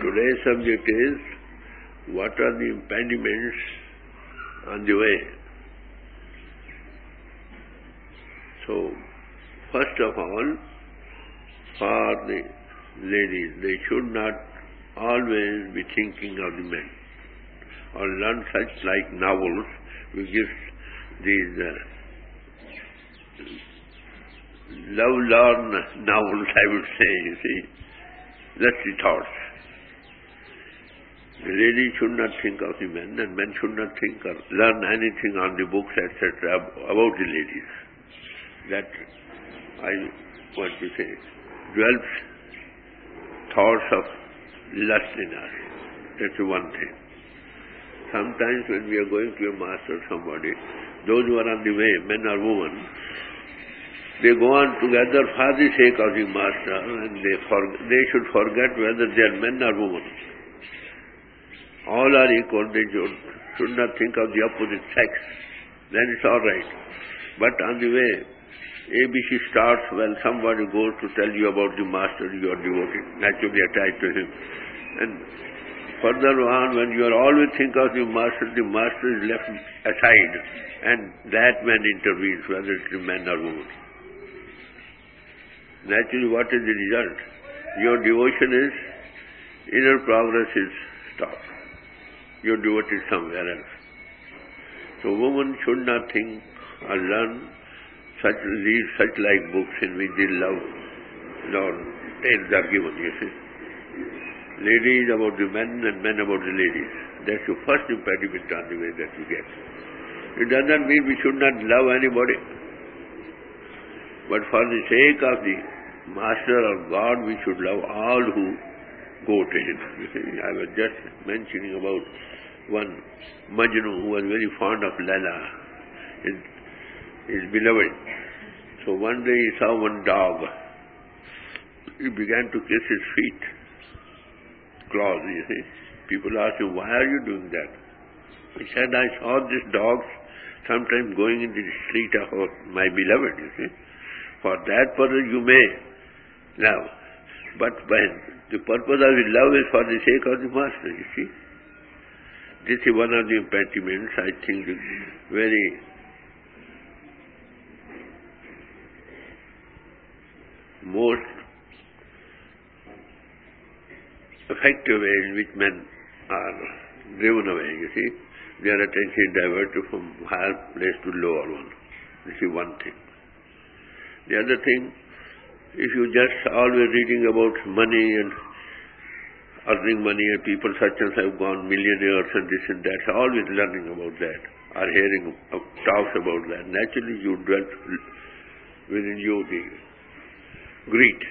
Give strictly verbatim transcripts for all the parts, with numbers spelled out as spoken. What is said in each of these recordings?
Today's subject is, what are the impediments on the way? So, first of all, for the ladies, they should not always be thinking of the men, or learn such like novels, which gives these uh, love-lorn novels, I would say, you see, that's the thoughts. The ladies should not think of the men, and men should not think or learn anything on the books, et cetera, about the ladies. That, I want to say, dwells thoughts of lust in us. That's one thing. Sometimes when we are going to a master or somebody, those who are on the way, men or women, they go on together for the sake of the master, and they for, they should forget whether they are men or women. All are equal. They should, should not think of the opposite sex. Then it's all right. But on the way, A B C starts when somebody goes to tell you about the master, you are devoted, naturally attached to him. And further on, when you are always think of the master, the master is left aside, and that man intervenes, whether it's a man or woman. Naturally, what is the result? Your devotion is, inner progress is stopped. You are devoted somewhere else. So women should not think or learn such, read such like books in which they love, nor tales are given, you see. Ladies about the men and men about the ladies. That's your first impediment on the way that you get. It does not mean we should not love anybody. But for the sake of the Master or God, we should love all who go to him. You see, I was just mentioning about one Majnu who was very fond of Lala, his, his beloved. So one day he saw one dog. He began to kiss his feet, claws, you see. People asked him, why are you doing that? He said, I saw this dog sometimes going into the street of my beloved, you see. For that purpose you may love. But when the purpose of his love is for the sake of the master, you see. This is one of the impediments, I think, very most effective way in which men are driven away, you see. Their attention is diverted from higher place to lower one. This is one thing. The other thing, if you just always reading about money and earning money and people such and such have gone millionaires and this and that, always learning about that or hearing talks about that, naturally you dwell within you the greed.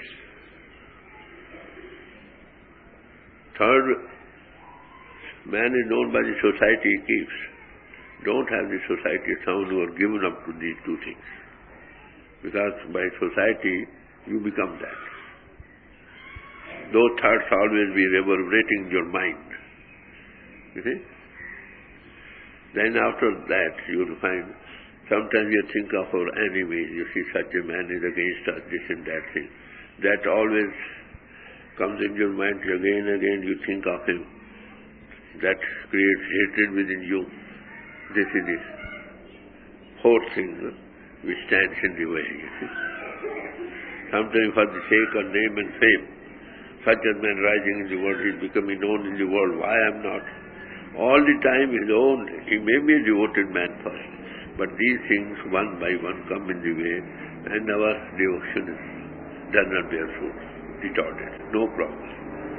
Third, man is known by the society he keeps. Don't have the society someone who are given up to these two things. Because by society, you become that. Those thoughts always be reverberating in your mind. You see? Then after that, you will find, sometimes you think of our enemies. You see, such a man is against us, this and that thing. That always comes in your mind again and again. You think of him. That creates hatred within you. This is the fourth thing, no? Which stands in the way, you see. Sometimes for the sake of name and fame, such a man rising in the world, he is becoming known in the world. Why I am not? All the time his own, he may be a devoted man first, but these things one by one come in the way, and our devotion does not bear fruit, distorted, no progress.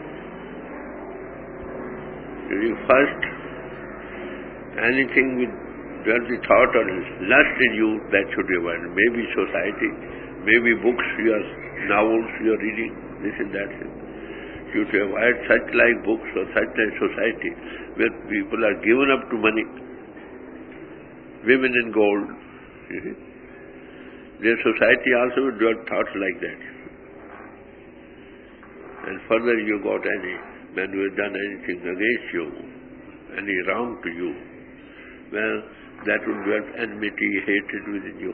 First, anything with where the thought or lust in you, that should be avoided. Maybe society, maybe books, your novels you are reading, this and that. You should avoid such like books or such like society where people are given up to money. Women in gold. You see? Their society also will do thoughts like that. And further you got any man who has done anything against you, any wrong to you, well, that will develop enmity, hatred within you.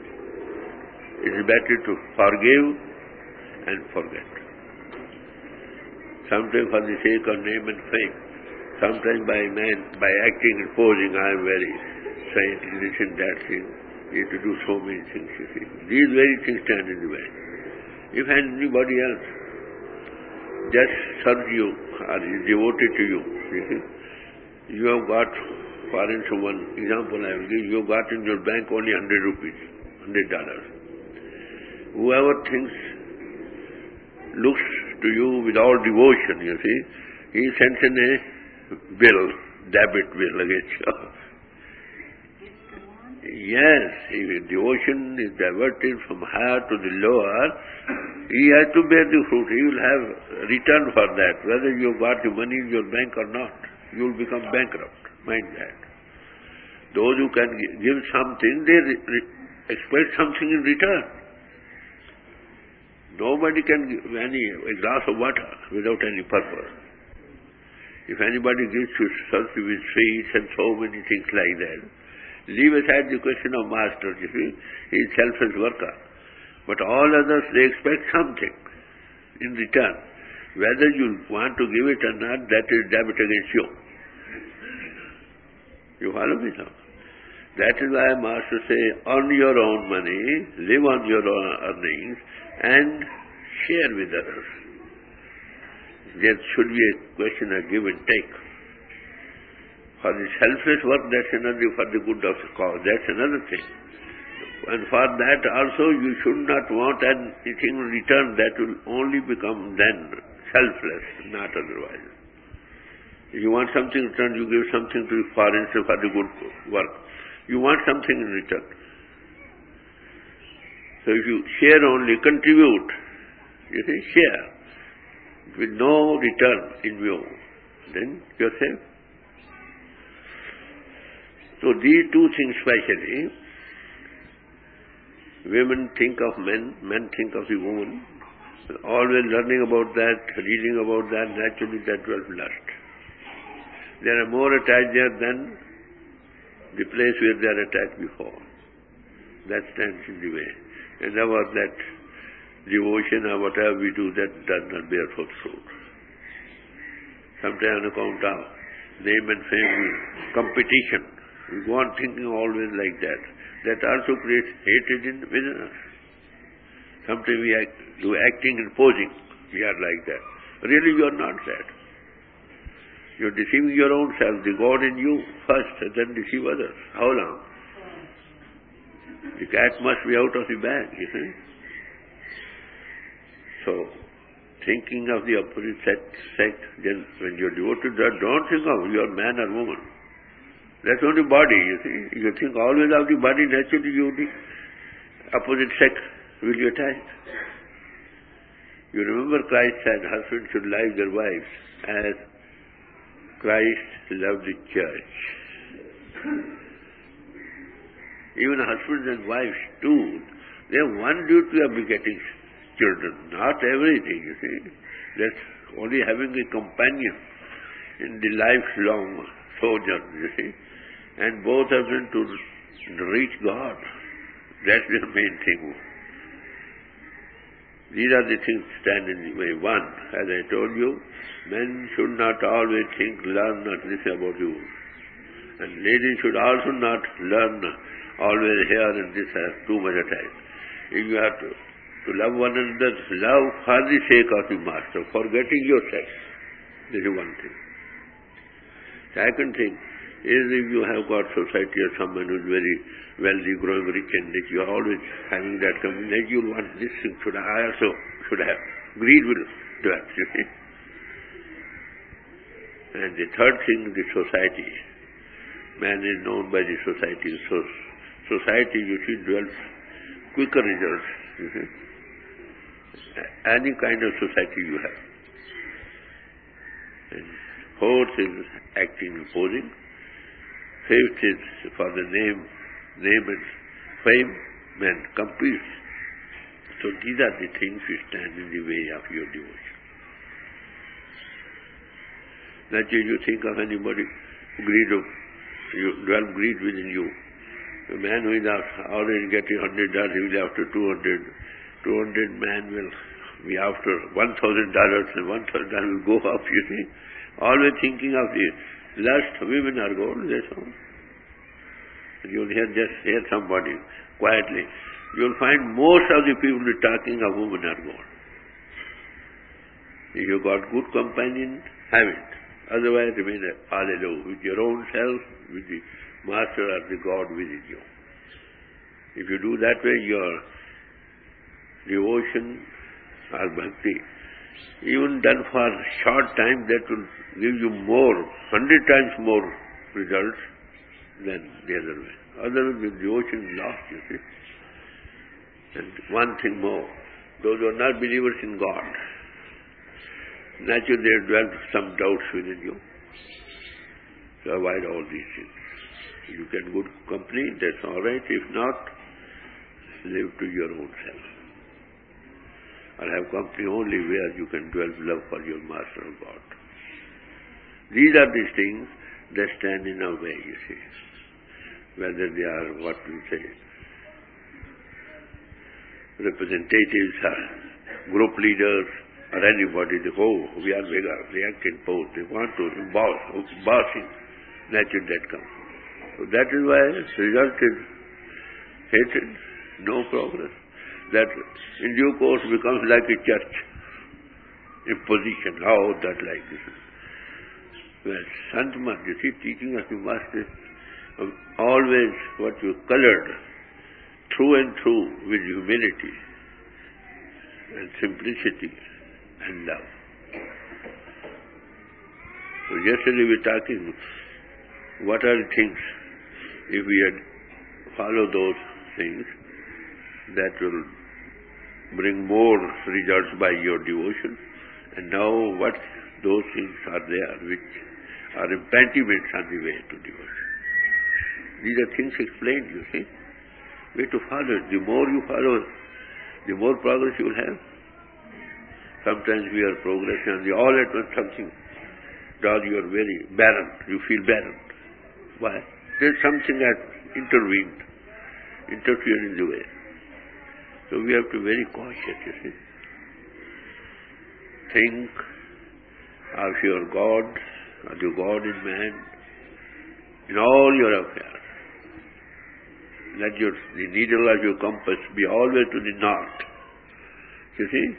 It is better to forgive and forget. sometimes for the sake of name and fame, sometimes by man, by acting and posing, I am very scientific, this and that thing. You have to do so many things, you see. These very things stand in the way. If anybody else just serves you or is devoted to you, you see, you have got, for instance, one example I will give, you have got in your bank only one hundred rupees, one hundred dollars. Whoever thinks, looks to you with all devotion, you see, he sends in a bill, debit bill against you. Yes, if devotion is diverted from higher to the lower, he has to bear the fruit. He will have return for that, whether you have got the money in your bank or not. You will become bankrupt. Mind that. Those who can give something, they expect something in return. Nobody can give any a glass of water without any purpose. If anybody gives you something with sweets and so many things like that, leave aside the question of master, you see, he is selfish worker. But all others, they expect something in return. Whether you want to give it or not, that is debit against you. You follow me now? That is why master say, earn your own money, live on your own earnings, and share with others. There should be a question of give and take. For the selfless work, that's another, for the good of the cause, that's another thing. And for that also you should not want anything in return. That will only become then selfless, not otherwise. If you want something in return, you give something to, for instance, for the good work. You want something in return. So if you share only, contribute, you see, share, with no return in view, then you're safe. So these two things especially, women think of men, men think of the woman. Always learning about that, reading about that, naturally that will lust. They are more attached there than the place where they are attached before. That stands in the way. And about that devotion or whatever we do, that does not bear forth fruit. Sometimes on account of name and fame, competition, we go on thinking always like that. That also creates hatred in within us. Sometimes we act, do acting and posing. We are like that. Really you are not that. You are deceiving your own self, the God in you first, and then deceive others. How long? The cat must be out of the bag, you see. So, thinking of the opposite sex, then when you are devoted to that, don't think of you are man or woman. That's only body, you see. You think always of the body, naturally you the opposite sex will be attached. You remember Christ said husbands should love their wives as Christ loved the church. Even husbands and wives too, they have one duty of begetting children, not everything, you see. That's only having a companion in the lifelong sojourn, you see. And both of them to reach God. That's the main thing. These are the things that stand in the way. One, as I told you, men should not always think, learn not this about you. And ladies should also not learn always here and this has too much attached. If you have to, to love one another, love for the sake of the master, forgetting yourself. This is one thing. Second thing is if you have got society or someone who is very wealthy, growing rich and rich, you are always having that coming, like you want this thing, should I also should have. Greed will do it, you see. And the third thing, the society. Man is known by the society. So society, you see, develops quicker results, you see. Any kind of society you have. And fourth is acting and posing. Fifth is for the name, name and fame, man competes. So these are the things which stand in the way of your devotion. Naturally, you think of anybody, greed of, you develop greed within you. A man who is already getting one hundred dollars, he will after two hundred. two hundred man will We after one thousand dollars and one thousand dollars will go up, you see. Always thinking of the lust, women are gold, that's all. You'll hear, just hear somebody quietly. You'll find most of the people talking of women are gold. If you got good companion, have it. Otherwise, remain all alone with your own self, with the Master or the God within you. If you do that way, your devotion or bhakti, even done for a short time, that will give you more, hundred times more results than the other way. Otherwise, the devotion is lost, you see. And one thing more, those who are not believers in God, naturally they develop some doubts within you. So avoid all these things. You get good company, that's all right. If not, live to your own self. Or have company only where you can develop love for your Master of God. These are these things that stand in our way, you see. Whether they are, what we say, representatives or group leaders or anybody, they go, oh, we are bigger, they act in post, they want to emboss, embossing, naturally that comes. So that is why the result is hatred, no progress. That in due course becomes like a church, imposition, how that like this. Well, Sant Mat, you see, teaching us, you must always what you colored through and through with humility and simplicity and love. So yesterday we were talking, what are the things, if we had followed those things, that will bring more results by your devotion. And now what those things are there which are impediments on the way to devotion. These are things explained, you see. Way to follow it. The more you follow, the more progress you will have. Sometimes we are progressing and the all at once something, God, you are very barren, you feel barren. Why? There's something that intervened, interfered in the way. So we have to be very cautious, you see. Think of your God, of your God in man, in all your affairs. Let your, the needle of your compass be always to the north. You see?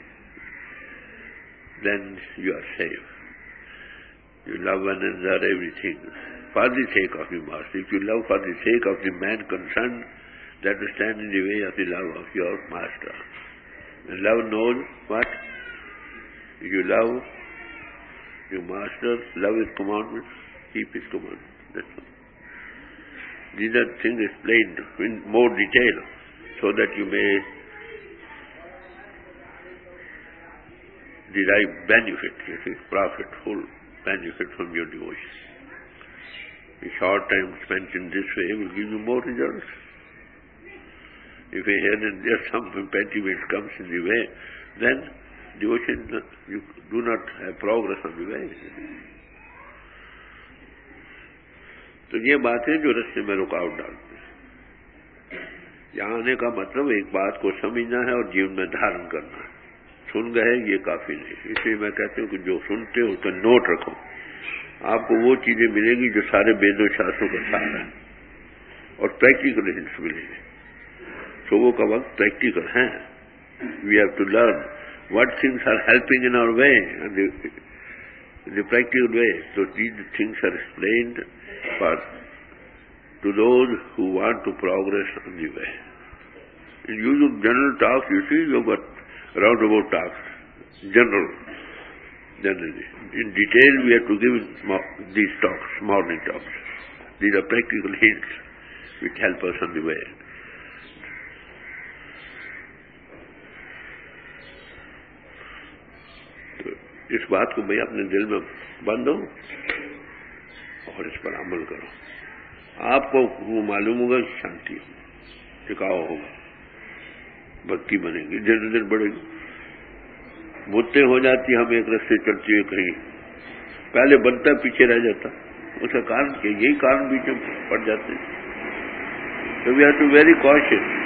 Then you are safe. You love one another, everything, for the sake of your Master. If you love for the sake of the man concerned, that will stand in the way of the love of your Master. And love knows what? If you love your Master, love His commandments, keep His commandments. That's all. These are things explained in more detail, so that you may derive benefit, you see, profit, full benefit from your devotion. A short time spent in this way will give you more results. If here and there some impediment comes in the way, then devotion, you do not have progress on the way. तो ये बातें जो रास्ते में रुकावट डालती हैं। यहाँ आने का मतलब एक बात को समझना है और जीवन में धारण करना है। सुन गए ये काफी नहीं, इसलिए मैं कहती हूँ कि जो सुनते हो उसका नोट रखो। आपको वो चीजें मिलेंगी जो सारे वेदों शास्त्रों का सार है और प्रैक्टिकल हिंट्स मिलेंगे। सुबह का वक्त प्रैक्टिकल है। We have to learn what things are helping in our way and the, the practical way. So these things are explained for to those who want to progress on the way. In usual general talks, you see, you've got roundabout talks, general, generally. In detail, we have to give these talks, morning talks. These are practical hints which help us on the way. इस बात को भैया अपने दिल में बांधो और इस पर अमल करो। आपको वो मालूम होगा कि शांति हो, टिकाव होगा, भक्ति बनेगी, दिन दिन बढ़ेगी। मुद्दे हो जाती हम एक रास्ते चलते हुए कहीं, पहले बनता पीछे रह जाता, उसका कारण क्या? यही कारण बीच में पड़ जाते हैं। So we have to be very cautious.